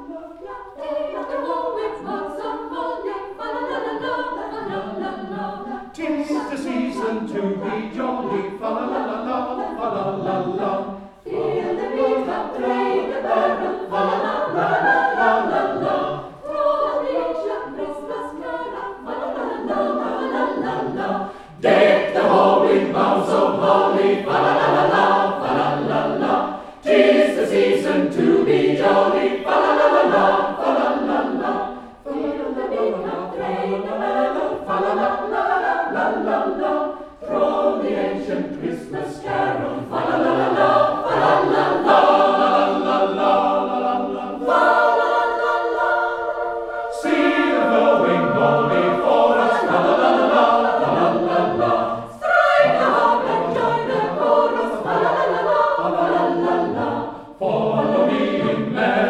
'Tis the season to be jolly, fa la la la la, fa la la la. Feel the beat, come play the barrel, fa la la la la la la. Från Egypten Christmas carol, fa la la la la la la. Deck the hall with boughs of holly, fa la la la la, fa la la la. 'Tis the season to be jolly, fa la la la la, fa la la la. Feel the beat, come play the barrel, Fa la la la la la la. From the ancient Christmas carol, fa la la la la, fa la la la la la la la la. See the flowing ball before us, la la la la la la la la. Strike the harp and join the chorus, fa la la la la la la la. Follow me in merry